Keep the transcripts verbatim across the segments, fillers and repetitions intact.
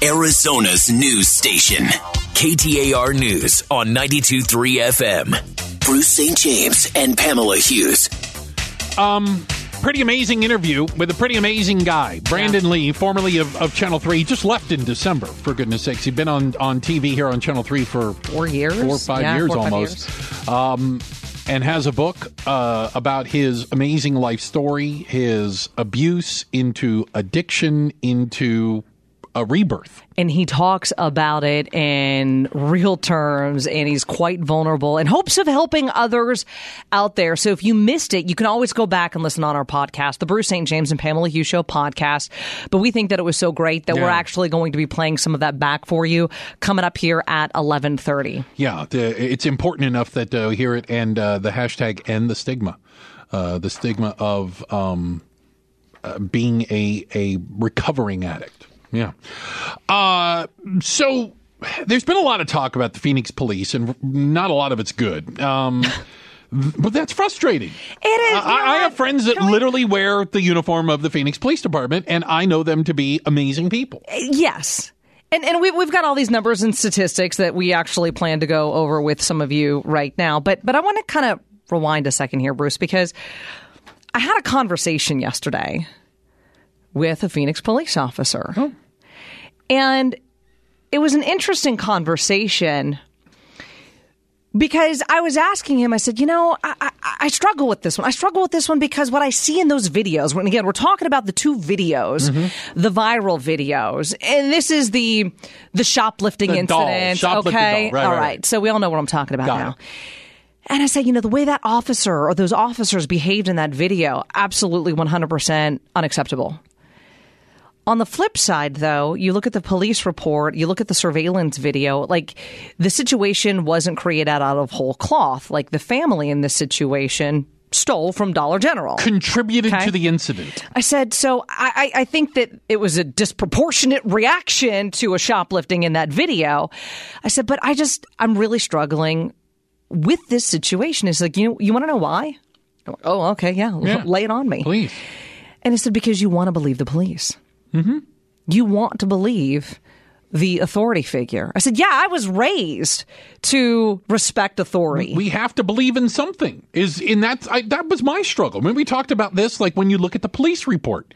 Arizona's news station. K T A R News on ninety-two point three F M. Bruce Saint James and Pamela Hughes. Um, pretty amazing interview with a pretty amazing guy. Brandon yeah. Lee, formerly of, of Channel three. He just left in December, for goodness sakes. He'd been on, on T V here on Channel three for four years. Four or five yeah, years four or five almost. Years. Um, and has a book uh, about his amazing life story, his abuse into addiction, into a rebirth. And he talks about it in real terms, and he's quite vulnerable in hopes of helping others out there. So if you missed it, you can always go back and listen on our podcast, the Bruce Saint James and Pamela Hughes Show podcast. But we think that it was so great that yeah. we're actually going to be playing some of that back for you coming up here at eleven thirty. Yeah, the, it's important enough that uh, we hear it, and uh, the hashtag end the stigma. Uh, the stigma of um, uh, being a, a recovering addict. Yeah. Uh, so there's been a lot of talk about the Phoenix police, and not a lot of it's good. Um, but that's frustrating. It is. I, I have friends that literally wear the uniform of the Phoenix Police Department, and I know them to be amazing people. Yes. And and we, we've got all these numbers and statistics that we actually plan to go over with some of you right now. But, but I want to kind of rewind a second here, Bruce, because I had a conversation yesterday with a Phoenix police officer. Oh. And it was an interesting conversation because I was asking him, I said, you know, I, I, I struggle with this one. I struggle with this one because what I see in those videos, when again, we're talking about the two videos, mm-hmm. the viral videos, and this is the the shoplifting the incident. Doll, shoplifting okay. Doll. Right, All right, right. right. So we all know what I'm talking about Got now. it. And I said, you know, the way that officer or those officers behaved in that video, absolutely one hundred percent unacceptable. On the flip side, though, you look at the police report, you look at the surveillance video, like the situation wasn't created out of whole cloth. Like the family in this situation stole from Dollar General. Contributed okay? to the incident. I said, so I, I think that it was a disproportionate reaction to a shoplifting in that video. I said, but I just, I'm really struggling with this situation. It's like, you you want to know why? I'm like, oh, okay, yeah, yeah, lay it on me. Please. And I said, because you want to believe the police. Mm-hmm. You want to believe the authority figure. I said, yeah, I was raised to respect authority. We have to believe in something. Is in that I, that was my struggle. I mean, we talked about this, like when you look at the police report,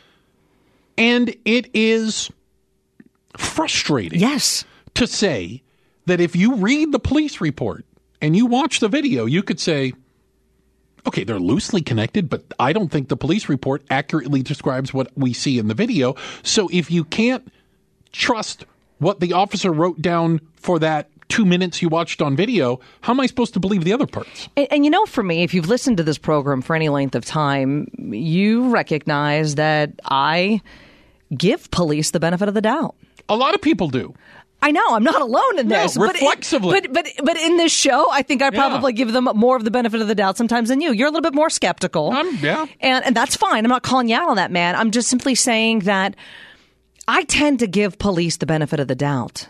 and it is frustrating. Yes, to say that if you read the police report and you watch the video, you could say, okay, they're loosely connected, but I don't think the police report accurately describes what we see in the video. So if you can't trust what the officer wrote down for that two minutes you watched on video, how am I supposed to believe the other parts? And, and you know, for me, if you've listened to this program for any length of time, you recognize that I give police the benefit of the doubt. A lot of people do. I know I'm not alone in this. No, reflexively. But, but but but in this show, I think I probably yeah. give them more of the benefit of the doubt sometimes than you. You're a little bit more skeptical. Um, yeah. And, and that's fine. I'm not calling you out on that, man. I'm just simply saying that I tend to give police the benefit of the doubt.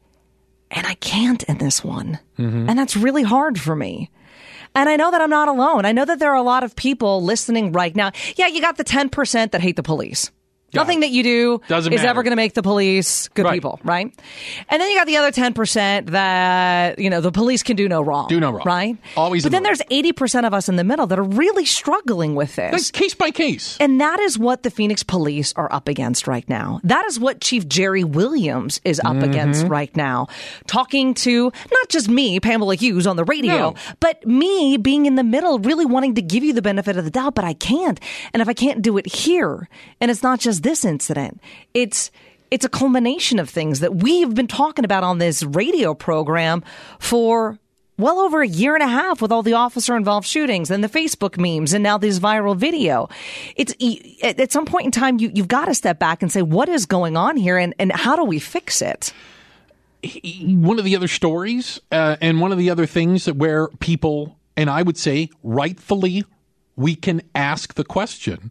And I can't in this one. Mm-hmm. And that's really hard for me. And I know that I'm not alone. I know that there are a lot of people listening right now. Yeah, you got the ten percent that hate the police. Yeah. Nothing that you do Doesn't is matter. ever going to make the police good right. people, right? And then you got the other ten percent that, you know, the police can do no wrong. Do no wrong. Right? Always. But then the there's eighty percent of us in the middle that are really struggling with this. That's case by case. And that is what the Phoenix police are up against right now. That is what Chief Jerry Williams is up mm-hmm. against right now. Talking to not just me, Pamela Hughes, on the radio, no. but me being in the middle, really wanting to give you the benefit of the doubt, but I can't. And if I can't do it here, and it's not just this incident, It's it's a culmination of things that we've been talking about on this radio program for well over a year and a half with all the officer-involved shootings and the Facebook memes and now this viral video. It's at some point in time, you, you've got to step back and say, what is going on here and, and how do we fix it? One of the other stories uh, and one of the other things that where people, and I would say rightfully, we can ask the question,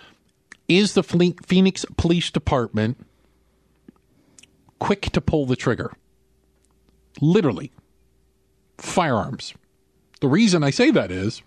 is the Phoenix Police Department quick to pull the trigger? Literally. Firearms. The reason I say that is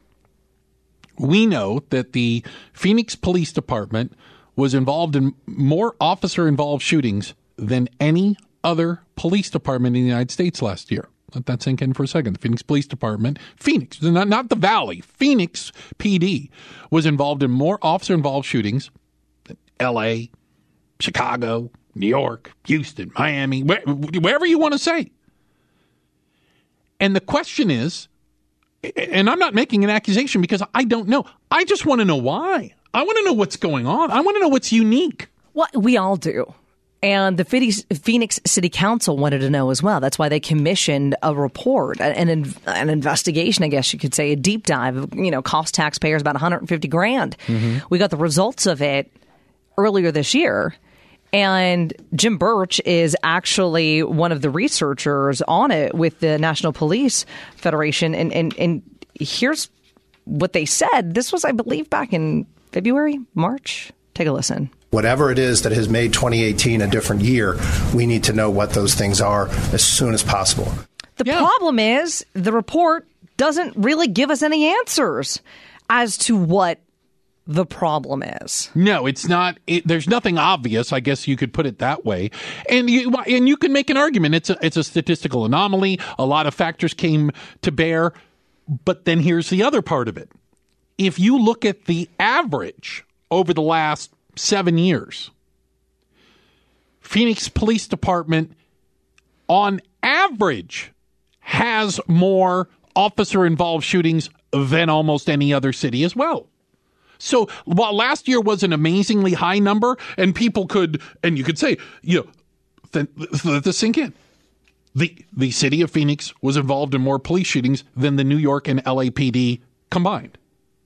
we know that the Phoenix Police Department was involved in more officer-involved shootings than any other police department in the United States last year. Let that sink in for a second. The Phoenix Police Department, Phoenix, not, not the Valley, Phoenix P D was involved in more officer-involved shootings than L A, Chicago, New York, Houston, Miami, where, wherever you want to say. And the question is, and I'm not making an accusation because I don't know. I just want to know why. I want to know what's going on. I want to know what's unique. Well, we all do. And the Phoenix City Council wanted to know as well. That's why they commissioned a report, an, an investigation, I guess you could say, a deep dive. You know, cost taxpayers about one hundred fifty grand. Mm-hmm. We got the results of it earlier this year. And Jim Birch is actually one of the researchers on it with the National Police Federation. And, and, and here's what they said. This was, I believe, back in February, March. Take a listen. Whatever it is that has made twenty eighteen a different year, we need to know what those things are as soon as possible. The yeah. problem is the report doesn't really give us any answers as to what the problem is. No, it's not. It, there's nothing obvious. I guess you could put it that way. And you, and you can make an argument. It's a, it's a statistical anomaly. A lot of factors came to bear. But then here's the other part of it. If you look at the average over the last seven years, Phoenix Police Department, on average, has more officer-involved shootings than almost any other city as well. So while last year was an amazingly high number, and people could, and you could say, you know, th- th- let this sink in. The, the city of Phoenix was involved in more police shootings than the New York and L A P D combined.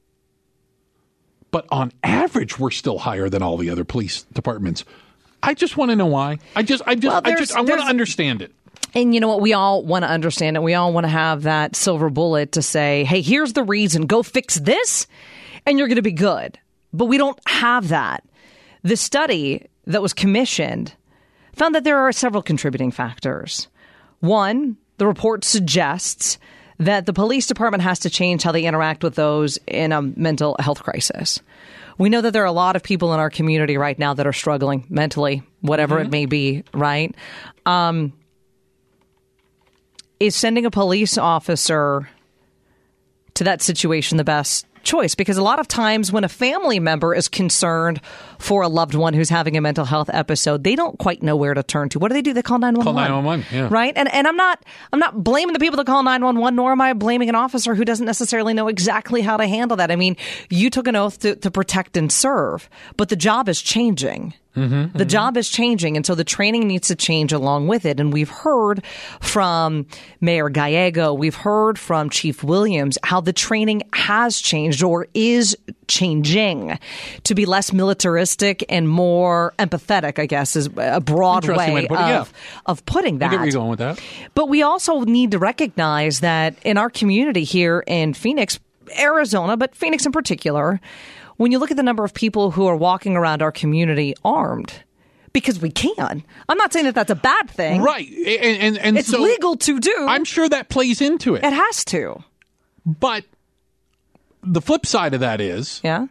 But on average, we're still higher than all the other police departments. I just want to know why. I just, I just, well, I just, I want to understand it. And you know what? We all want to understand it. We all want to have that silver bullet to say, hey, here's the reason. Go fix this, and you're going to be good. But we don't have that. The study that was commissioned found that there are several contributing factors. One, the report suggests that the police department has to change how they interact with those in a mental health crisis. We know that there are a lot of people in our community right now that are struggling mentally, whatever mm-hmm. it may be, right? Um, is sending a police officer to that situation the best choice? Because a lot of times when a family member is concerned for a loved one who's having a mental health episode, they don't quite know where to turn to. What do they do? They call nine one one. Call nine one one, yeah. Right? And and I'm not I'm not blaming the people that call nine one one, nor am I blaming an officer who doesn't necessarily know exactly how to handle that. I mean, you took an oath to, to protect and serve, but the job is changing. Mm-hmm, the mm-hmm. job is changing, and so the training needs to change along with it. And we've heard from Mayor Gallego, we've heard from Chief Williams how the training has changed or is changing to be less militaristic and more empathetic, I guess, is a broad way, way of, yeah. of putting that. I get where you're going with that. But we also need to recognize that in our community here in Phoenix, Arizona, but Phoenix in particular, when you look at the number of people who are walking around our community armed, because we can. I'm not saying that that's a bad thing. Right. And, and, and it's so legal to do. I'm sure that plays into it. It has to. But the flip side of that is, yeah.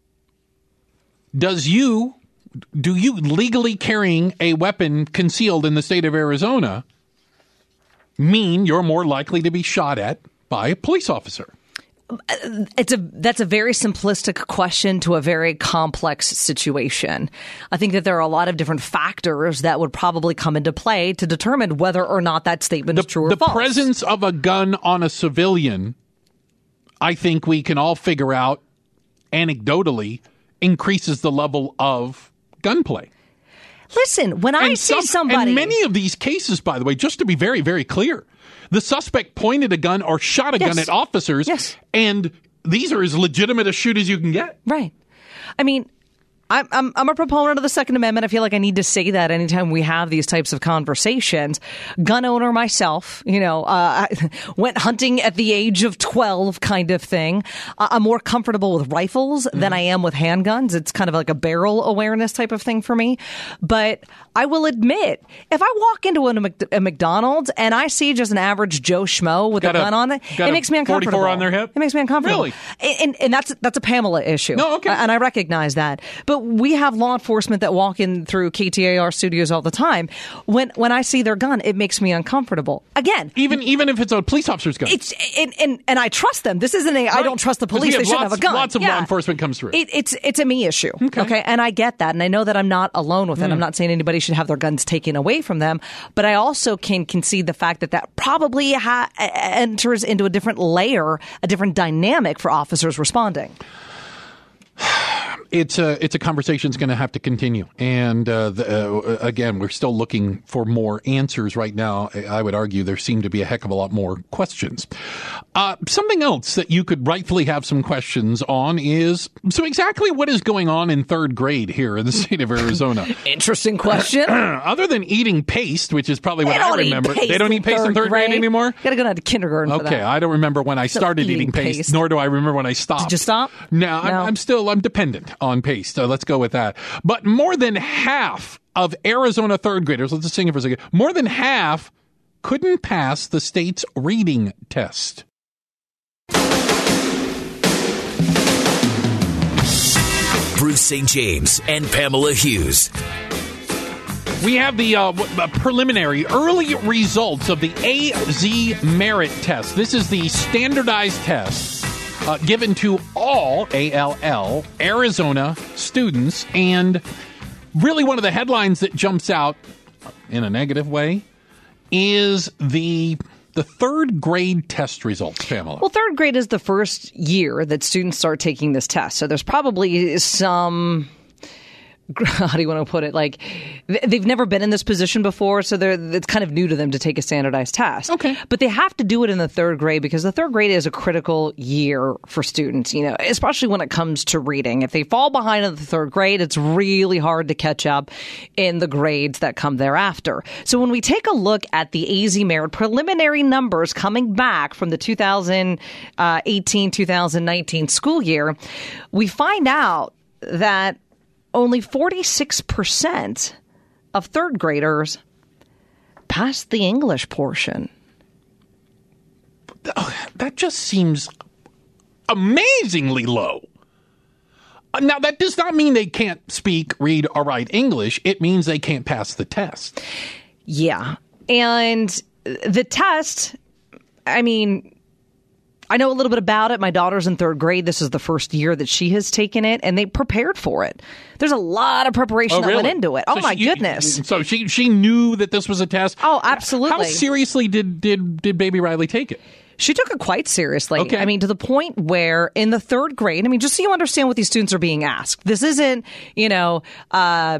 does you, do you legally carrying a weapon concealed in the state of Arizona mean you're more likely to be shot at by a police officer? It's a that's a very simplistic question to a very complex situation. I think that there are a lot of different factors that would probably come into play to determine whether or not that statement the, is true or the false. The presence of a gun on a civilian, I think we can all figure out anecdotally, increases the level of gunplay. Listen, when I and see some, somebody... And many of these cases, by the way, just to be very, very clear, the suspect pointed a gun or shot a yes. gun at officers, yes. and these are as legitimate a shoot as you can get. Right. I mean, I'm, I'm, I'm a proponent of the Second Amendment. I feel like I need to say that anytime we have these types of conversations. Gun owner myself, you know, uh, I went hunting at the age of twelve kind of thing. Uh, I'm more comfortable with rifles mm. than I am with handguns. It's kind of like a barrel awareness type of thing for me. But I will admit, if I walk into a, a McDonald's and I see just an average Joe Schmo with got a gun a, on it, it makes me uncomfortable. forty-four on their hip? It makes me uncomfortable. Really? And, and that's, that's a Pamela issue. No, okay. And I recognize that. But but we have law enforcement that walk in through K T A R studios all the time. When when I see their gun, it makes me uncomfortable. Again, even even if it's a police officer's gun, it's and and, and I trust them. This isn't a right. I don't trust the police. They shouldn't lots, have a gun. Lots of yeah. law enforcement comes through. It, it's it's a me issue. Okay. okay, and I get that, and I know that I'm not alone with it. Mm. I'm not saying anybody should have their guns taken away from them, but I also can concede the fact that that probably ha- enters into a different layer, a different dynamic for officers responding. It's a it's a conversation that's going to have to continue, and uh, the, uh, again, we're still looking for more answers right now. I would argue there seem to be a heck of a lot more questions. Uh, something else that you could rightfully have some questions on is so exactly what is going on in third grade here in the state of Arizona. Interesting question. Other than eating paste, which is probably what they I remember, they don't eat paste in third, third grade, grade anymore. You got to go down to kindergarten. Okay, for that. I don't remember when I started eating eating paste, paste, nor do I remember when I stopped. Did you stop? No, no. I'm, I'm still I'm dependent on paste. So let's go with that. But more than half of Arizona third graders, let's just sing it for a second, more than half couldn't pass the state's reading test. Bruce Saint James and Pamela Hughes. We have the uh, preliminary early results of the A Z Merit Test. This is the standardized test uh, given to all A L L Arizona students. And really one of the headlines that jumps out in a negative way is the the third grade test results, Pamela. Well, third grade is the first year that students start taking this test. So there's probably some... how do you want to put it? Like, they've never been in this position before, so they're, it's kind of new to them to take a standardized test. Okay. But they have to do it in the third grade because the third grade is a critical year for students, you know, especially when it comes to reading. If they fall behind in the third grade, it's really hard to catch up in the grades that come thereafter. So when we take a look at the A Z Merit preliminary numbers coming back from the two thousand eighteen two thousand nineteen school year, we find out that only forty-six percent of third graders passed the English portion. That just seems amazingly low. Now, that does not mean they can't speak, read, or write English. It means they can't pass the test. Yeah. And the test, I mean... I know a little bit about it. My daughter's in third grade. This is the first year that she has taken it, and they prepared for it. There's a lot of preparation oh, that really? went into it. Oh, so my she, goodness. So she she knew that this was a test? Oh, absolutely. How seriously did, did, did baby Riley take it? She took it quite seriously. Okay. I mean, to the point where in the third grade, I mean, just so you understand what these students are being asked. This isn't, you know, uh,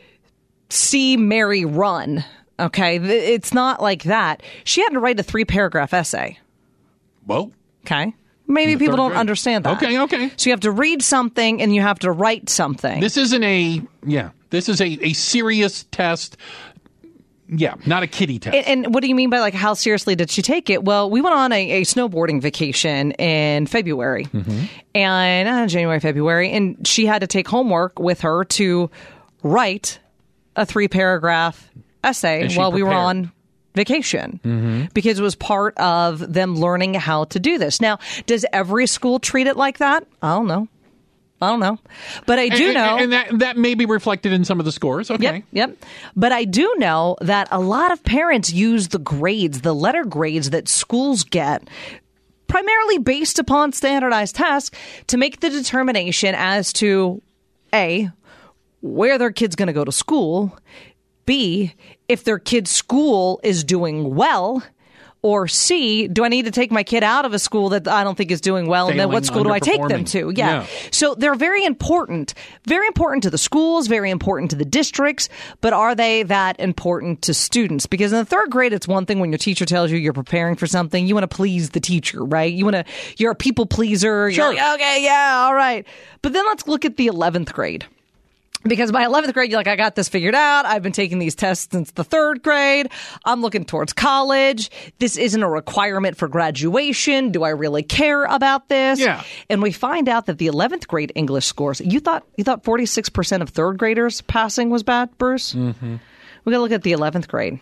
see Mary run. Okay. It's not like that. She had to write a three paragraph essay. Well. Okay. Maybe people don't grade. understand that. Okay, okay. So you have to read something and you have to write something. This isn't a, yeah, this is a, a serious test. Yeah, not a kiddie test. And, and what do you mean by, like, how seriously did she take it? Well, we went on a, a snowboarding vacation in February, mm-hmm. and uh, January, February, and she had to take homework with her to write a three paragraph essay while prepared? we were on vacation, mm-hmm. because it was part of them learning how to do this. Now, does every school treat it like that? I don't know. I don't know. But I do and, know. And that, that may be reflected in some of the scores. Okay. Yep, yep. But I do know that a lot of parents use the grades, the letter grades that schools get, primarily based upon standardized tests, to make the determination as to, A, where their kid's going to go to school, B, if their kid's school is doing well, or C, do I need to take my kid out of a school that I don't think is doing well, Failing, and then what school do I take them to? Yeah. yeah. So they're very important, very important to the schools, very important to the districts, but are they that important to students? Because in the third grade, it's one thing when your teacher tells you you're preparing for something, you want to please the teacher, right? You want to, you're a people pleaser. You're sure. like, okay, yeah, all right. But then let's look at the eleventh grade. Because by eleventh grade, you're like, I got this figured out. I've been taking these tests since the third grade. I'm looking towards college. This isn't a requirement for graduation. Do I really care about this? Yeah. And we find out that the eleventh grade English scores, you thought you thought forty-six percent of third graders passing was bad, Bruce? Mm-hmm. We got to look at the eleventh grade.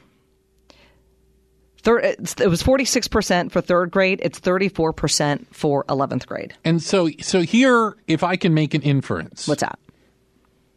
Third, it was forty-six percent for third grade. It's thirty-four percent for eleventh grade. And so, so here, if I can make an inference. What's that?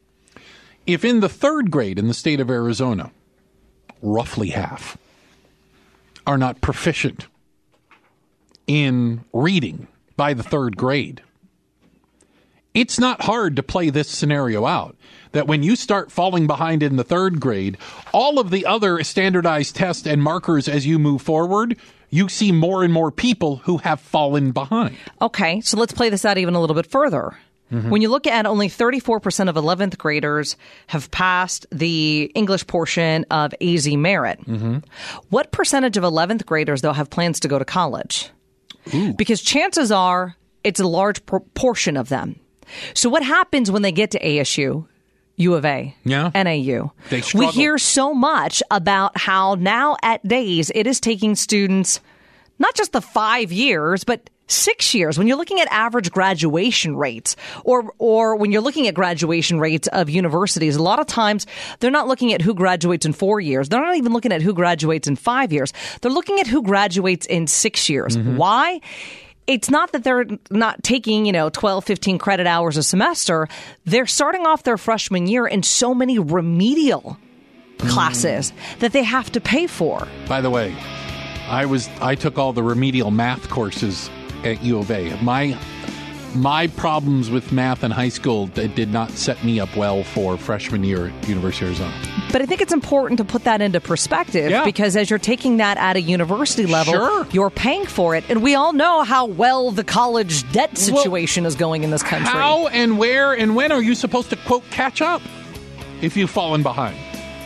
if in the third grade in the state of Arizona, roughly half are not proficient in reading by the third grade, it's not hard to play this scenario out, that when you start falling behind in the third grade, all of the other standardized tests and markers as you move forward, you see more and more people who have fallen behind. Okay, so let's play this out even a little bit further. Mm-hmm. When you look at only thirty-four percent of eleventh graders have passed the English portion of A Z Merit, mm-hmm. what percentage of eleventh graders, though, have plans to go to college? Ooh. Because chances are it's a large proportion of them. So what happens when they get to A S U, U of A, yeah. N A U? They struggle. We hear so much about how now at days it is taking students not just the five years, but six years. When you're looking at average graduation rates, or or when you're looking at graduation rates of universities, a lot of times they're not looking at who graduates in four years. They're not even looking at who graduates in five years. They're looking at who graduates in six years. Mm-hmm. Why? It's not that they're not taking, you know, twelve, fifteen credit hours a semester. They're starting off their freshman year in so many remedial mm. classes that they have to pay for. By the way, I was I took all the remedial math courses at U of A. My my problems with math in high school did not set me up well for freshman year at University of Arizona. But I think it's important to put that into perspective, yeah. because as you're taking that at a university level, sure. you're paying for it. And we all know how well the college debt situation well, is going in this country. How and where and when are you supposed to, quote, catch up if you've fallen behind?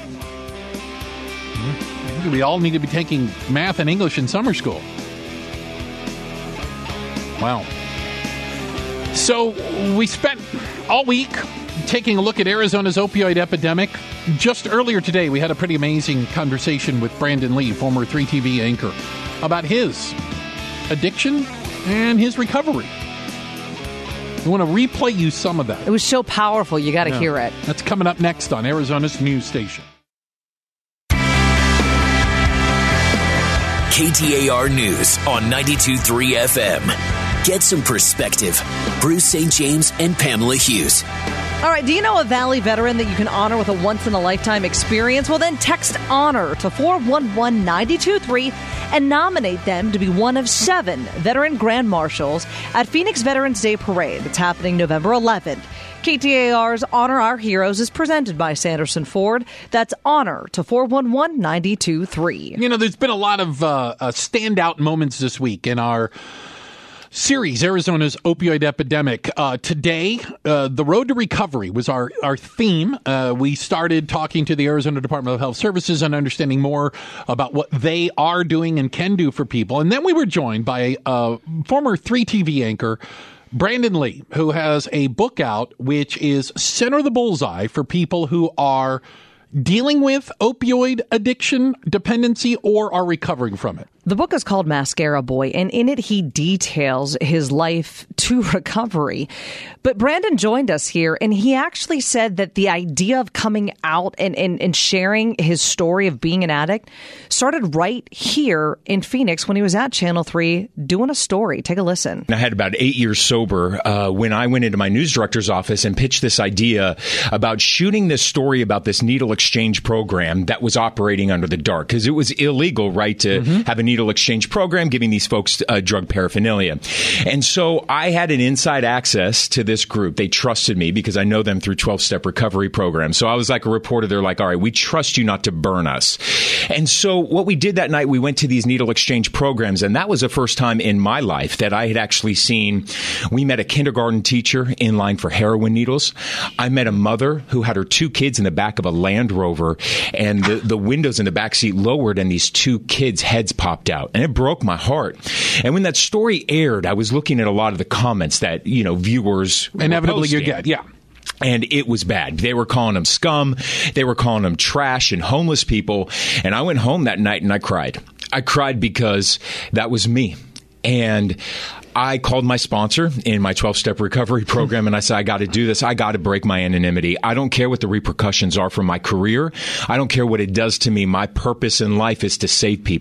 We all need to be taking math and English in summer school. Wow. So we spent all week taking a look at Arizona's opioid epidemic. Just earlier today, we had a pretty amazing conversation with Brandon Lee, former three T V anchor, about his addiction and his recovery. We want to replay you some of that. It was so powerful. You got to yeah. hear it. That's coming up next on Arizona's news station. K T A R News on ninety-two point three F M. Get some perspective. Bruce Saint James and Pamela Hughes. All right, do you know a Valley veteran that you can honor with a once-in-a-lifetime experience? Well, then text HONOR to four one one, nine two three and nominate them to be one of seven veteran grand marshals at Phoenix Veterans Day Parade. It's happening November eleventh. K T A R's Honor Our Heroes is presented by Sanderson Ford. That's HONOR to four one one, nine two three. You know, there's been a lot of uh, uh, standout moments this week in our series, Arizona's opioid epidemic. Uh, today, uh, the road to recovery was our, our theme. Uh, we started talking to the Arizona Department of Health Services and understanding more about what they are doing and can do for people. And then we were joined by a former three T V anchor, Brandon Lee, who has a book out which is Center the Bullseye for people who are dealing with opioid addiction, dependency, or are recovering from it. The book is called Mascara Boy, and in it he details his life to recovery. But Brandon joined us here, and he actually said that the idea of coming out and, and, and sharing his story of being an addict started right here in Phoenix when he was at Channel three doing a story. Take a listen. I had about eight years sober uh, when I went into my news director's office and pitched this idea about shooting this story about this needle exchange program that was operating under the dark, because it was illegal, right, to mm-hmm. have a needle exchange program giving these folks uh, drug paraphernalia. And so I had an inside access to this group. They trusted me because I know them through twelve-step recovery programs. So I was like a reporter. They're like, all right, we trust you not to burn us. And so what we did that night, we went to these needle exchange programs, and that was the first time in my life that I had actually seen. We met a kindergarten teacher in line for heroin needles. I met a mother who had her two kids in the back of a Land Rover, and the, the windows in the back seat lowered, and these two kids' heads popped out, and it broke my heart. And when that story aired, I was looking at a lot of the comments that, you know, viewers inevitably you get, yeah. And it was bad. They were calling them scum. They were calling them trash and homeless people. And I went home that night and I cried. I cried because that was me. And I called my sponsor in my twelve-step recovery program, and I said, I got to do this. I got to break my anonymity. I don't care what the repercussions are for my career. I don't care what it does to me. My purpose in life is to save people.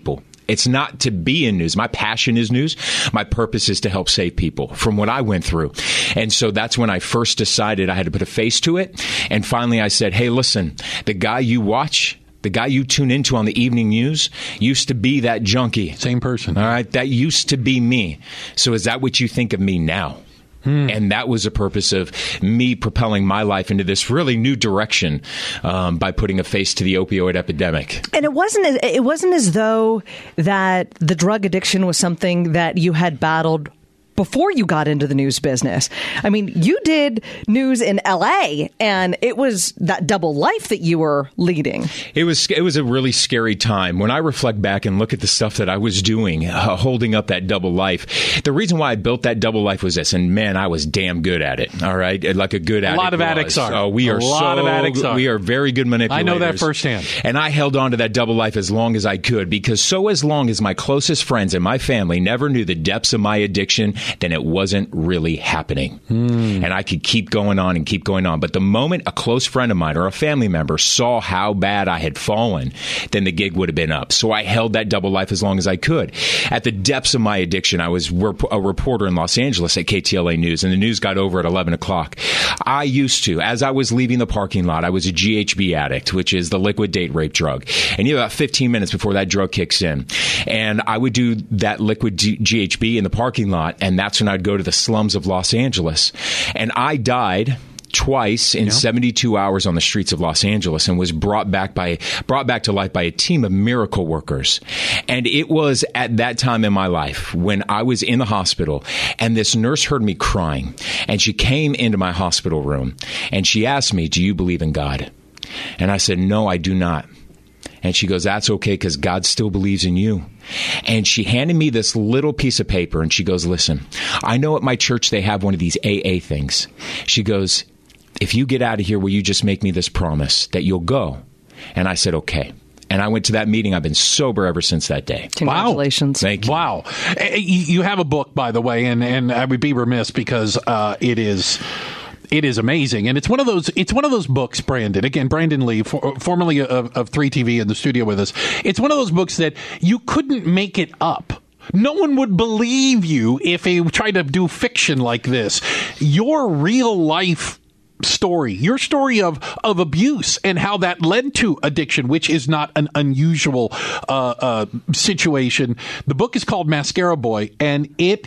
It's not to be in news. My passion is news. My purpose is to help save people from what I went through. And so that's when I first decided I had to put a face to it. And finally I said, hey, listen, the guy you watch, the guy you tune into on the evening news used to be that junkie. Same person. All right. That used to be me. So is that what you think of me now? Hmm. And that was the purpose of me propelling my life into this really new direction um, by putting a face to the opioid epidemic. And it wasn't it wasn't as though that the drug addiction was something that you had battled before you got into the news business. I mean, you did news in L A, and it was that double life that you were leading. It was it was a really scary time. When I reflect back and look at the stuff that I was doing, uh, holding up that double life, the reason why I built that double life was this, and man, I was damn good at it. All right, like a good addict. A lot of was. addicts are. Oh, we a are a lot so, of addicts are. We are very good manipulators. I know that firsthand. And I held on to that double life as long as I could, because so as long as my closest friends and my family never knew the depths of my addiction, then it wasn't really happening. Hmm. And I could keep going on and keep going on. But the moment a close friend of mine or a family member saw how bad I had fallen, then the gig would have been up. So I held that double life as long as I could. At the depths of my addiction, I was a reporter in Los Angeles at K T L A News, and the news got over at eleven o'clock. I used to, as I was leaving the parking lot, I was a G H B addict, which is the liquid date rape drug. And you have about fifteen minutes before that drug kicks in. And I would do that liquid G H B in the parking lot, and that's when I'd go to the slums of Los Angeles. And I died twice in yeah. seventy-two hours on the streets of Los Angeles, and was brought back by brought back to life by a team of miracle workers. And it was at that time in my life when I was in the hospital, and this nurse heard me crying, and she came into my hospital room, and she asked me, "Do you believe in God?" And I said, "No, I do not." And she goes, "That's okay, because God still believes in you." And she handed me this little piece of paper, and she goes, "Listen, I know at my church they have one of these A A things." She goes, "If you get out of here, will you just make me this promise that you'll go?" And I said, "Okay." And I went to that meeting. I've been sober ever since that day. Congratulations. Wow. Thank you. Wow. You have a book, by the way, and, and I would be remiss because uh, it is... It is amazing, and it's one of those. It's one of those books, Brandon. Again, Brandon Lee, for, formerly of, of three T V, in the studio with us. It's one of those books that you couldn't make it up. No one would believe you if you tried to do fiction like this. Your real life story, your story of of abuse and how that led to addiction, which is not an unusual uh, uh, situation. The book is called Mascara Boy, and it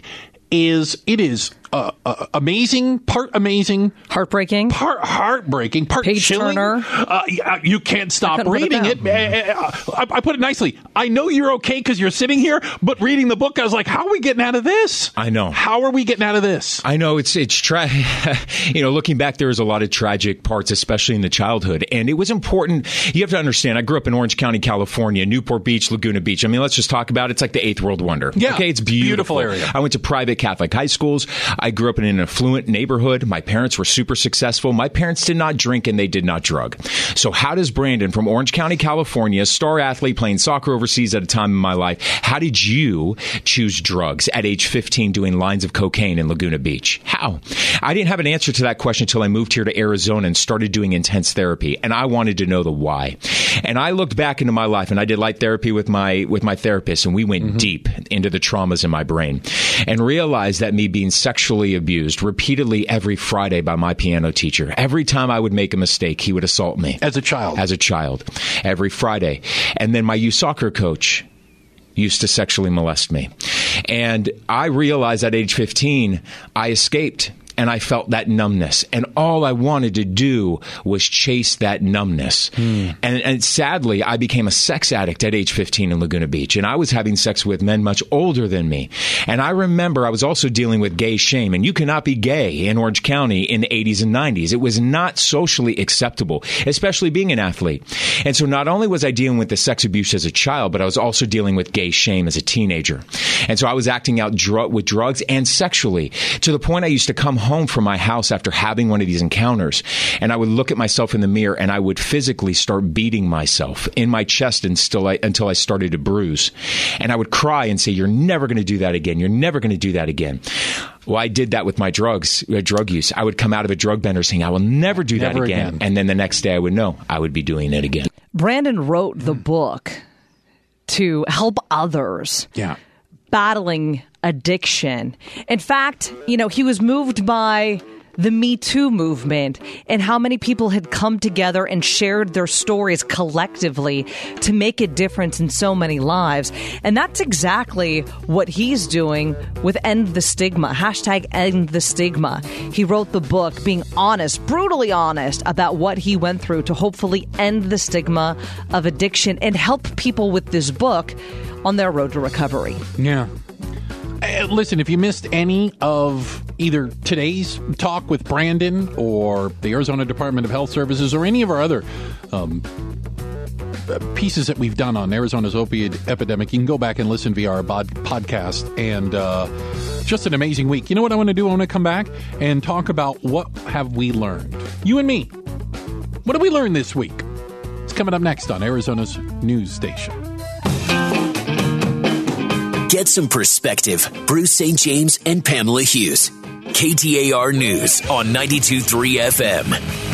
is it is. Uh, uh, amazing, part amazing, heartbreaking, part heartbreaking, part page chilling. turner. Uh, you can't stop reading it. it. I, I put it nicely. I know you're okay because you're sitting here, but reading the book, I was like, "How are we getting out of this?" I know. How are we getting out of this? I know it's it's tra- you know, looking back, there was a lot of tragic parts, especially in the childhood, and it was important. You have to understand. I grew up in Orange County, California, Newport Beach, Laguna Beach. I mean, let's just talk about it. It's like the eighth world wonder. Yeah, okay, it's beautiful. Beautiful area. I went to private Catholic high schools. I grew up in an affluent neighborhood. My parents were super successful. My parents did not drink and they did not drug. So how does Brandon from Orange County, California, star athlete playing soccer overseas at a time in my life, how did you choose drugs at age fifteen doing lines of cocaine in Laguna Beach? How? I didn't have an answer to that question until I moved here to Arizona and started doing intense therapy. And I wanted to know the why. And I looked back into my life, and I did light therapy with my with my therapist, and we went mm-hmm. deep into the traumas in my brain and realized that me being sexually abused repeatedly every Friday by my piano teacher. Every time I would make a mistake, he would assault me. As a child? As a child. Every Friday. And then my youth soccer coach used to sexually molest me. And I realized at age fifteen, I escaped. And I felt that numbness. And all I wanted to do was chase that numbness. Mm. And, and sadly, I became a sex addict at age fifteen in Laguna Beach. And I was having sex with men much older than me. And I remember I was also dealing with gay shame. And you cannot be gay in Orange County in the eighties and nineties. It was not socially acceptable, especially being an athlete. And so not only was I dealing with the sex abuse as a child, but I was also dealing with gay shame as a teenager. And so I was acting out dr- with drugs and sexually, to the point I used to come home from my house after having one of these encounters, and I would look at myself in the mirror and I would physically start beating myself in my chest until I, until I started to bruise. And I would cry and say, "You're never going to do that again. You're never going to do that again." Well, I did that with my drugs, uh, drug use. I would come out of a drug bender saying, "I will never do never that again. again." And then the next day I would know I would be doing it again. Brandon wrote the book to help others. Yeah. Battling addiction. In fact, you know, he was moved by the Me Too movement and how many people had come together and shared their stories collectively to make a difference in so many lives. And that's exactly what he's doing with End the Stigma, hashtag End the Stigma. He wrote the book being honest, brutally honest about what he went through to hopefully end the stigma of addiction and help people with this book on their road to recovery. Yeah. Uh, listen, if you missed any of either today's talk with Brandon or the Arizona Department of Health Services or any of our other um, pieces that we've done on Arizona's opioid epidemic, you can go back and listen via our bod- podcast. And uh, just an amazing week. You know what I want to do? I want to come back and talk about what have we learned. You and me. What did we learn this week? It's coming up next on Arizona's news station. Get some perspective. Bruce Saint James and Pamela Hughes. K T A R News on ninety-two point three F M.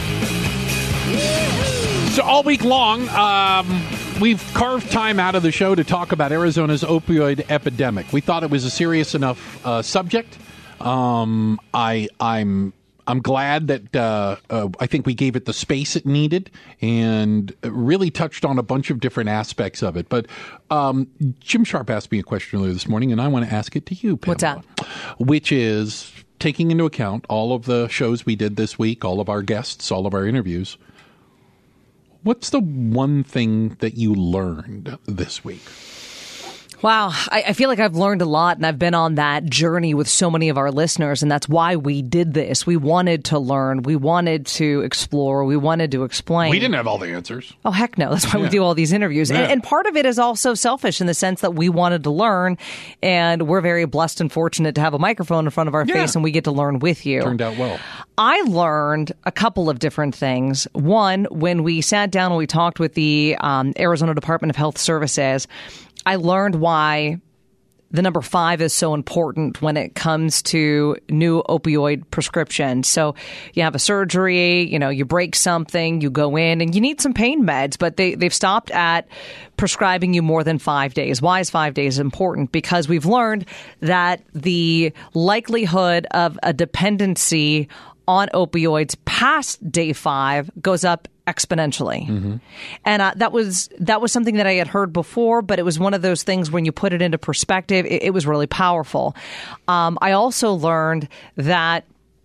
So all week long, um, we've carved time out of the show to talk about Arizona's opioid epidemic. We thought it was a serious enough uh, subject. Um, I, I'm... I'm glad that uh, uh, I think we gave it the space it needed and really touched on a bunch of different aspects of it. But um, Jim Sharp asked me a question earlier this morning, and I want to ask it to you, Pamela. What's that? Which is, taking into account all of the shows we did this week, all of our guests, all of our interviews, what's the one thing that you learned this week? Wow. I, I feel like I've learned a lot, and I've been on that journey with so many of our listeners, and that's why we did this. We wanted to learn. We wanted to explore. We wanted to explain. We didn't have all the answers. Oh, heck no. That's why Yeah. we do all these interviews. Yeah. And, and part of it is also selfish in the sense that we wanted to learn, and we're very blessed and fortunate to have a microphone in front of our Yeah. face, and we get to learn with you. Turned out well. I learned a couple of different things. One, when we sat down and we talked with the um, Arizona Department of Health Services, I learned why the number five is so important when it comes to new opioid prescription. So you have a surgery, you know, you break something, you go in and you need some pain meds, but they, they've stopped at prescribing you more than five days. Why is five days important? Because we've learned that the likelihood of a dependency on opioids past day five goes up exponentially. Mm-hmm. And uh, that was that was something that I had heard before, but it was one of those things when you put it into perspective, it, it was really powerful. Um, I also learned that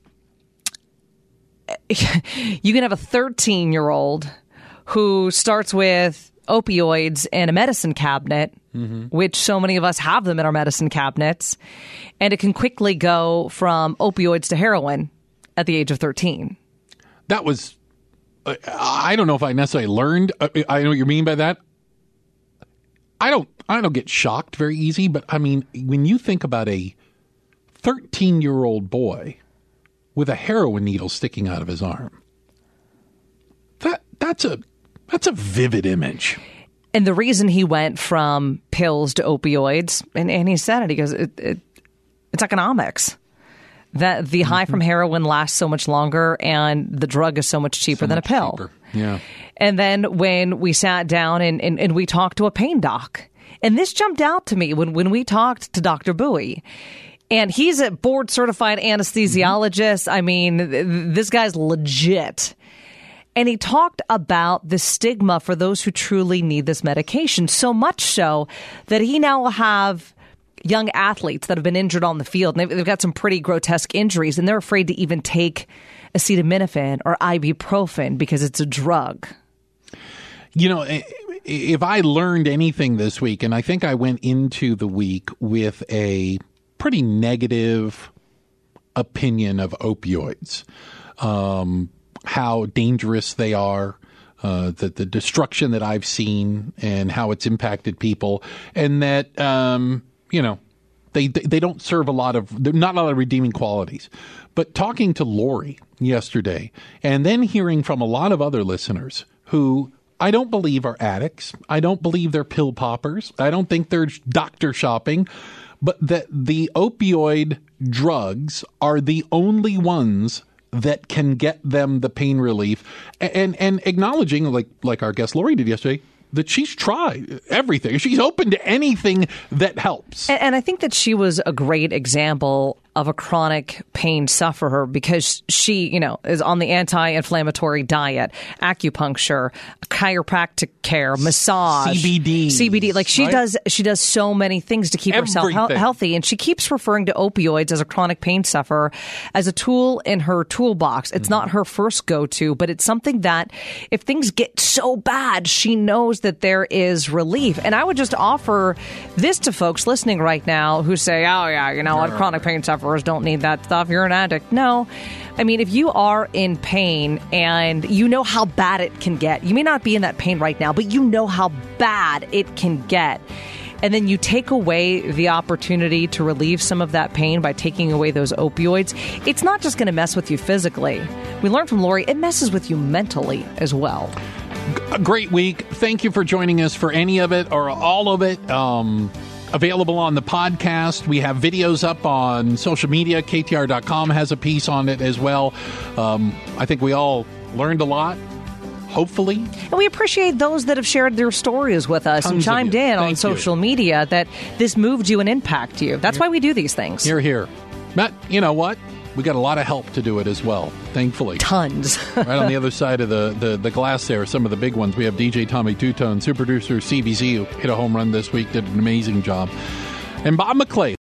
you can have a thirteen-year-old who starts with opioids in a medicine cabinet, mm-hmm. which so many of us have them in our medicine cabinets, and it can quickly go from opioids to heroin at the age of thirteen. That was, uh, I don't know if I necessarily learned. Uh, I know what you mean by that. I don't, I don't get shocked very easy, but I mean, when you think about a thirteen-year-old boy with a heroin needle sticking out of his arm, that that's a that's a vivid image. And the reason he went from pills to opioids, and, and he said it, he goes, it, it, it's economics. That the high from heroin lasts so much longer and the drug is so much cheaper So than much a pill. cheaper. Yeah. And then when we sat down and, and, and we talked to a pain doc, and this jumped out to me when, when we talked to Doctor Bowie. And he's a board certified anesthesiologist. I mean, th- this guy's legit. And he talked about the stigma for those who truly need this medication, so much so that he now will have young athletes that have been injured on the field, and they've, they've got some pretty grotesque injuries, and they're afraid to even take acetaminophen or ibuprofen because it's a drug. You know, if I learned anything this week, and I think I went into the week with a pretty negative opinion of opioids, um, how dangerous they are, uh, the, the destruction that I've seen and how it's impacted people, and that, um, you know, they they don't serve a lot of, they're not a lot of redeeming qualities. But talking to Lori yesterday and then hearing from a lot of other listeners who I don't believe are addicts. I don't believe they're pill poppers. I don't think they're doctor shopping, but that the opioid drugs are the only ones that can get them the pain relief, and and acknowledging, like like our guest Lori did yesterday, that she's tried everything. She's open to anything that helps. And, and I think that she was a great example of a chronic pain sufferer because she, you know, is on the anti-inflammatory diet, acupuncture, chiropractic care, massage, C B D, C B D. Like she right? does, she does so many things to keep Everything. herself he- healthy. And she keeps referring to opioids as a chronic pain sufferer as a tool in her toolbox. It's mm-hmm. not her first go-to, but it's something that if things get so bad, she knows that there is relief. And I would just offer this to folks listening right now who say, oh yeah, you know what, sure. chronic pain sufferers don't need that stuff. You're an addict. No. I mean, if you are in pain and you know how bad it can get, you may not be in that pain right now, but you know how bad it can get. And then you take away the opportunity to relieve some of that pain by taking away those opioids. It's not just going to mess with you physically. We learned from Lori, it messes with you mentally as well. A great week. Thank you for joining us for any of it or all of it. Um, available on the podcast. We have videos up on social media. K T R dot com has a piece on it as well. Um, I think we all learned a lot. Hopefully. And we appreciate those that have shared their stories with us Tons and chimed in on social you. media that this moved you and impacted you. That's why we do these things. You're here. Matt, you know what? We got a lot of help to do it as well, thankfully. Tons. Right on the other side of the, the, the glass there, some of the big ones. We have D J Tommy Two-Tone, super producer C B Z, who hit a home run this week, did an amazing job. And Bob McClay.